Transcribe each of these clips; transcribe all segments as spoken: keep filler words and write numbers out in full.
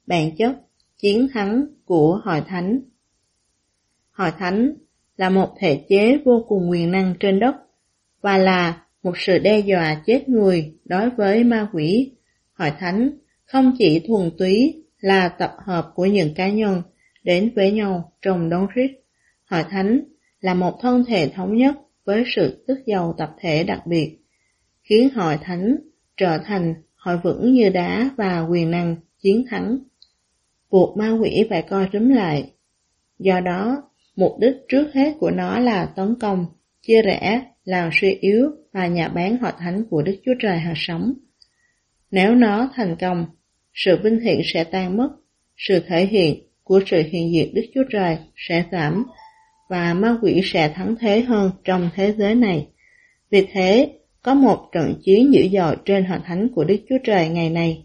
bản chất, chiến thắng của hội thánh. Hội thánh là một thể chế vô cùng quyền năng trên đất và là một sự đe dọa chết người đối với ma quỷ. Hội thánh không chỉ thuần túy là tập hợp của những cá nhân đến với nhau trong đón Christ. Hội thánh là một thân thể thống nhất với sự tức giàu tập thể đặc biệt, khiến hội thánh trở thành hội vững như đá và quyền năng chiến thắng. Buộc ma quỷ phải coi rúm lại. Do đó, mục đích trước hết của nó là tấn công, chia rẽ, làm suy yếu và nhạ báng hội thánh của Đức Chúa Trời hằng sống. Nếu nó thành công, sự vinh hiển sẽ tan mất, sự thể hiện của sự hiện diện Đức Chúa Trời sẽ giảm, và ma quỷ sẽ thắng thế hơn trong thế giới này. Vì thế, có một trận chiến dữ dội trên hội thánh của Đức Chúa Trời ngày nay.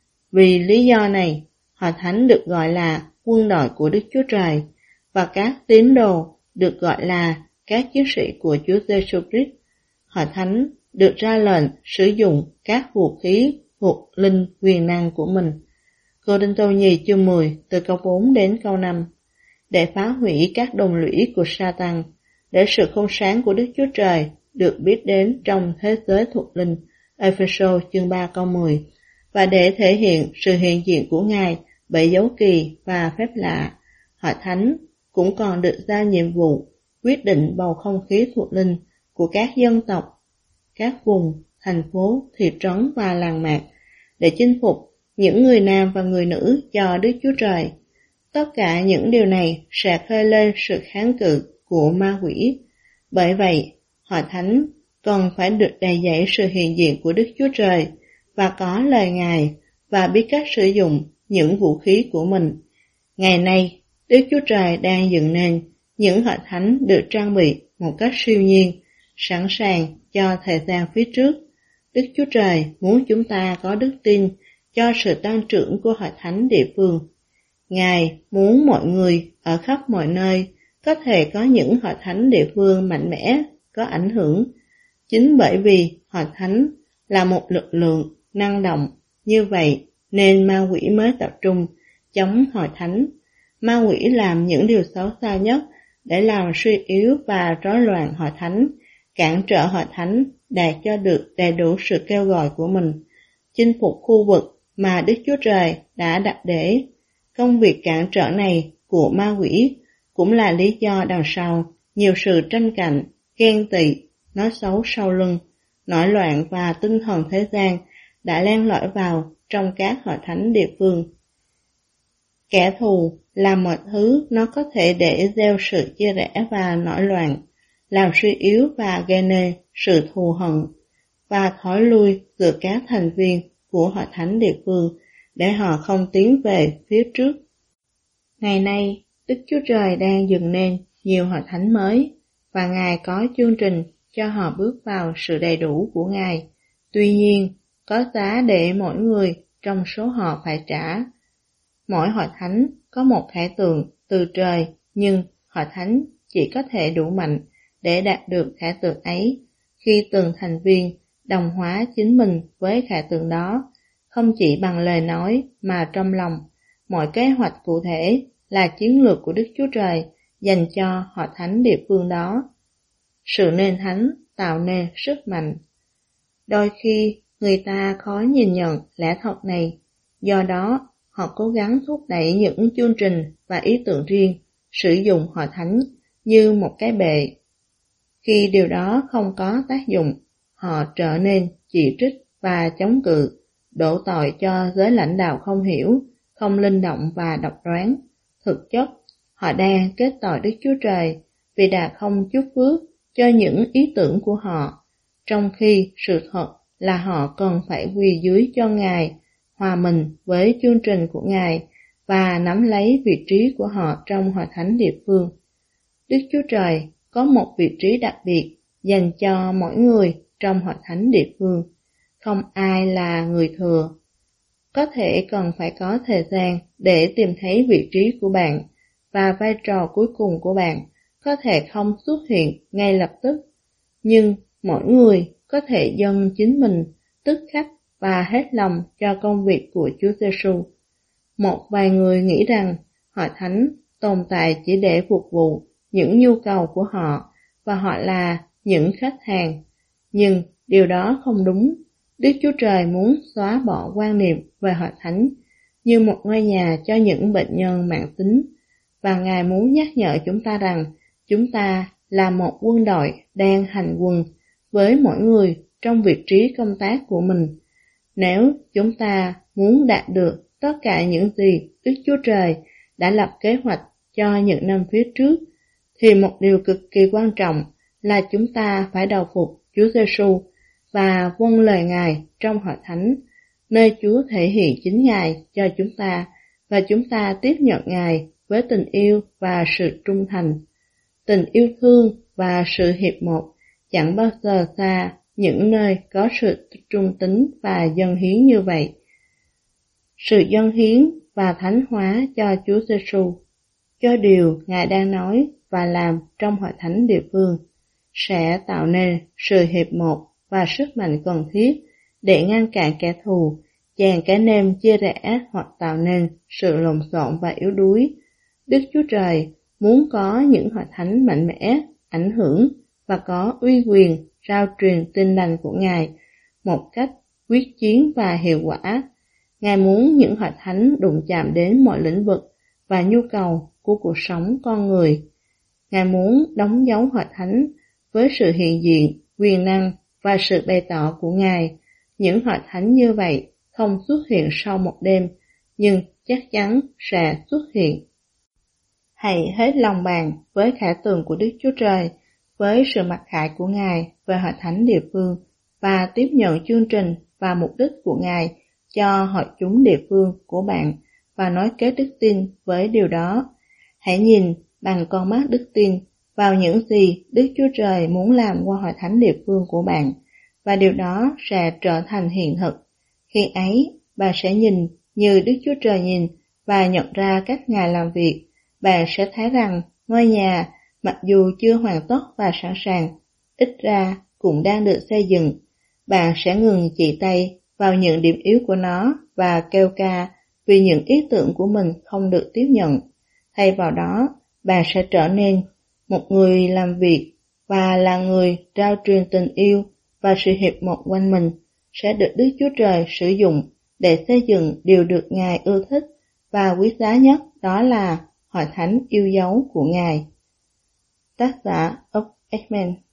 Vì lý do này, hội thánh được gọi là quân đội của Đức Chúa Trời, và các tín đồ được gọi là các chiến sĩ của Chúa Giêsu Christ. Hội thánh được ra lệnh sử dụng các vũ khí thuộc linh quyền năng của mình. Cô-rinh-tô nhì chương mười từ câu bốn đến câu năm, để phá hủy các đồn lũy của Sa-tan, để sự khôn sáng của Đức Chúa Trời được biết đến trong thế giới thuộc linh. Ê-phê-sô chương ba câu mười, và để thể hiện sự hiện diện của Ngài bởi dấu kỳ và phép lạ. Hội thánh cũng còn được giao nhiệm vụ quyết định bầu không khí thuộc linh của các dân tộc, các vùng, thành phố, thị trấn và làng mạc, để chinh phục những người nam và người nữ cho Đức Chúa Trời. Tất cả những điều này sẽ khơi lên sự kháng cự của ma quỷ. Bởi vậy, hội thánh cần phải được đầy dẫy sự hiện diện của Đức Chúa Trời và có lời Ngài và biết cách sử dụng những vũ khí của mình. Ngày nay, Đức Chúa Trời đang dựng nên những hội thánh được trang bị một cách siêu nhiên, sẵn sàng cho thời gian phía trước. Đức Chúa Trời muốn chúng ta có đức tin cho sự tăng trưởng của hội thánh địa phương. Ngài muốn mọi người ở khắp mọi nơi có thể có những hội thánh địa phương mạnh mẽ, có ảnh hưởng. Chính bởi vì hội thánh là một lực lượng năng động như vậy nên ma quỷ mới tập trung chống hội thánh. Ma quỷ làm những điều xấu xa nhất để làm suy yếu và rối loạn hội thánh, cản trở hội thánh đạt cho được đầy đủ sự kêu gọi của mình, chinh phục khu vực mà Đức Chúa Trời đã đặt để. Công việc cản trở này của ma quỷ cũng là lý do đằng sau nhiều sự tranh cạnh, ghen tị, nói xấu sau lưng, nổi loạn và tinh thần thế gian đã len lỏi vào trong các hội thánh địa phương. Kẻ thù làm mọi thứ nó có thể để gieo sự chia rẽ và nổi loạn, làm suy yếu và gây nên sự thù hận và thối lui giữa các thành viên của hội thánh địa phương để họ không tiến về phía trước. Ngày nay, Đức Chúa Trời đang dựng nên nhiều hội thánh mới và Ngài có chương trình cho họ bước vào sự đầy đủ của Ngài. Tuy nhiên, có giá để mỗi người trong số họ phải trả. Mỗi hội thánh có một khải tượng từ trời, nhưng hội thánh chỉ có thể đủ mạnh để đạt được khải tượng ấy khi từng thành viên đồng hóa chính mình với khải tượng đó, không chỉ bằng lời nói mà trong lòng. Mọi kế hoạch cụ thể là chiến lược của Đức Chúa Trời dành cho hội thánh địa phương đó. Sự nên thánh tạo nên sức mạnh. Đôi khi người ta khó nhìn nhận lẽ thật này, do đó họ cố gắng thúc đẩy những chương trình và ý tưởng riêng, sử dụng hội thánh như một cái bệ. Khi điều đó không có tác dụng, họ trở nên chỉ trích và chống cự, đổ tội cho giới lãnh đạo không hiểu, không linh động và độc đoán. Thực chất, họ đang kết tội Đức Chúa Trời vì đã không chúc phước cho những ý tưởng của họ, trong khi sự thật là họ cần phải quỳ dưới cho Ngài, hòa mình với chương trình của Ngài và nắm lấy vị trí của họ trong hội thánh địa phương. Đức Chúa Trời có một vị trí đặc biệt dành cho mỗi người trong hội thánh địa phương. Không ai là người thừa. Có thể cần phải có thời gian để tìm thấy vị trí của bạn, và vai trò cuối cùng của bạn có thể không xuất hiện ngay lập tức, nhưng mỗi người có thể dâng chính mình tức khắc và hết lòng cho công việc của Chúa Giêsu. Một vài người nghĩ rằng hội thánh tồn tại chỉ để phục vụ những nhu cầu của họ và họ là những khách hàng. Nhưng điều đó không đúng. Đức Chúa Trời muốn xóa bỏ quan niệm về hội thánh như một ngôi nhà cho những bệnh nhân mãn tính, và Ngài muốn nhắc nhở chúng ta rằng chúng ta là một quân đội đang hành quân với mỗi người trong vị trí công tác của mình. Nếu chúng ta muốn đạt được tất cả những gì Đức Chúa Trời đã lập kế hoạch cho những năm phía trước, thì một điều cực kỳ quan trọng là chúng ta phải đầu phục Chúa Giêsu và vâng lời Ngài trong hội thánh, nơi Chúa thể hiện chính Ngài cho chúng ta, và chúng ta tiếp nhận Ngài với tình yêu và sự trung thành. Tình yêu thương và sự hiệp một chẳng bao giờ xa những nơi có sự trung tín và dâng hiến như vậy. Sự dâng hiến và thánh hóa cho Chúa Giêsu, cho điều Ngài đang nói và làm trong hội thánh địa phương, sẽ tạo nên sự hiệp một và sức mạnh cần thiết để ngăn cản kẻ thù, chèn cái nêm chia rẽ hoặc tạo nên sự lộn xộn và yếu đuối. Đức Chúa Trời muốn có những hội thánh mạnh mẽ, ảnh hưởng và có uy quyền rao truyền tin lành của Ngài một cách quyết chiến và hiệu quả. Ngài muốn những hội thánh đụng chạm đến mọi lĩnh vực và nhu cầu của cuộc sống con người. Ngài muốn đóng dấu hội thánh với sự hiện diện, quyền năng và sự bày tỏ của Ngài. Những hội thánh như vậy không xuất hiện sau một đêm, nhưng chắc chắn sẽ xuất hiện. Hãy hết lòng bàn với khải tượng của Đức Chúa Trời, với sự mặc khải của Ngài về hội thánh địa phương, và tiếp nhận chương trình và mục đích của Ngài cho hội chúng địa phương của bạn, và nối kết đức tin với điều đó. Hãy nhìn bằng con mắt đức tin vào những gì Đức Chúa Trời muốn làm qua hội thánh địa phương của bạn, và điều đó sẽ trở thành hiện thực. Khi ấy, bạn sẽ nhìn như Đức Chúa Trời nhìn và nhận ra cách Ngài làm việc. Bạn sẽ thấy rằng ngôi nhà, mặc dù chưa hoàn tất và sẵn sàng, ít ra cũng đang được xây dựng. Bạn sẽ ngừng chỉ tay vào những điểm yếu của nó và kêu ca vì những ý tưởng của mình không được tiếp nhận. Thay vào đó, bạn sẽ trở nên một người làm việc và là người rao truyền tình yêu và sự hiệp một quanh mình, sẽ được Đức Chúa Trời sử dụng để xây dựng điều được Ngài ưa thích, và quý giá nhất đó là hội thánh yêu dấu của Ngài. Tác giả Úc Ekman.